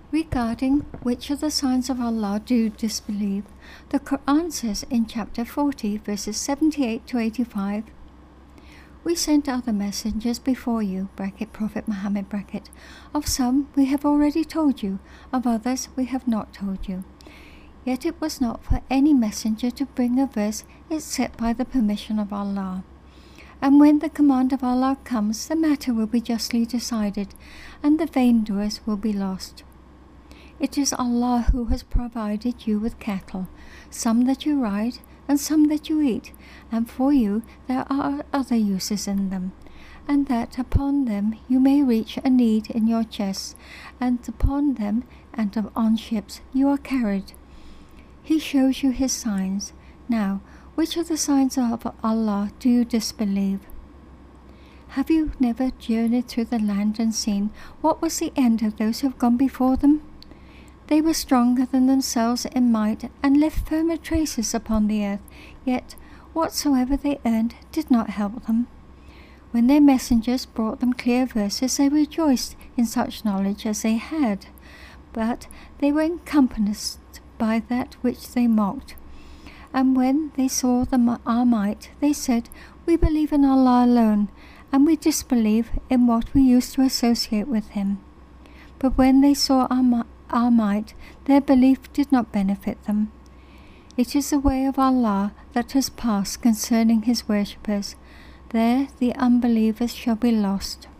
Regarding which of the signs of Allah do you disbelieve, the Quran says in chapter 40, verses 78 to 85, "We sent other messengers before you, Prophet Muhammad, of some we have already told you, of others we have not told you. Yet it was not for any messenger to bring a verse except by the permission of Allah. And when the command of Allah comes, the matter will be justly decided, and the vain doers will be lost. It is Allah who has provided you with cattle, some that you ride, and some that you eat, and for you there are other uses in them, and that upon them you may reach a need in your chests, and upon them and on ships you are carried. He shows you his signs. Now, which of the signs of Allah do you disbelieve? Have you never journeyed through the land and seen what was the end of those who have gone before them? They were stronger than themselves in might and left firmer traces upon the earth, yet whatsoever they earned did not help them. When their messengers brought them clear verses, they rejoiced in such knowledge as they had, but they were encompassed by that which they mocked. And when they saw our might, they said, 'We believe in Allah alone, and we disbelieve in what we used to associate with him.' But when they saw our might, their belief did not benefit them. It is the way of Allah that has passed concerning his worshippers. There the unbelievers shall be lost."